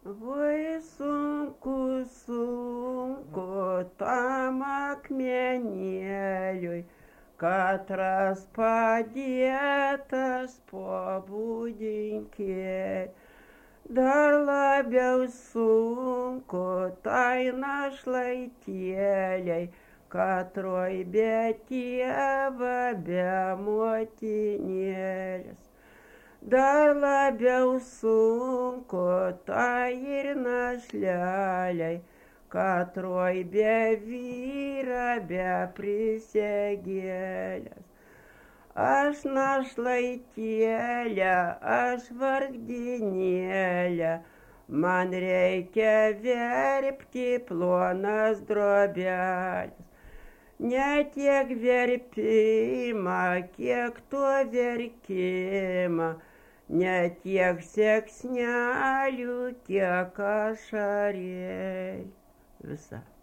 Vai sunku, sunku tam akmenėliui, katras padėtas po būdinkėj. Dar labiau sunku tai našlaitėliai, katroj be tėva, be motinėlės. Dar labiau sunku tai ir našleliai, katroj be vyra, be prisegėlės. Aš našlaitėlė, aš vargdinėlė, man reikia verpti plonas drobelės. Ne tiek verpimą, kiek to verkimą, ne tiek seksnelių, kiek ašarėlių. Visa.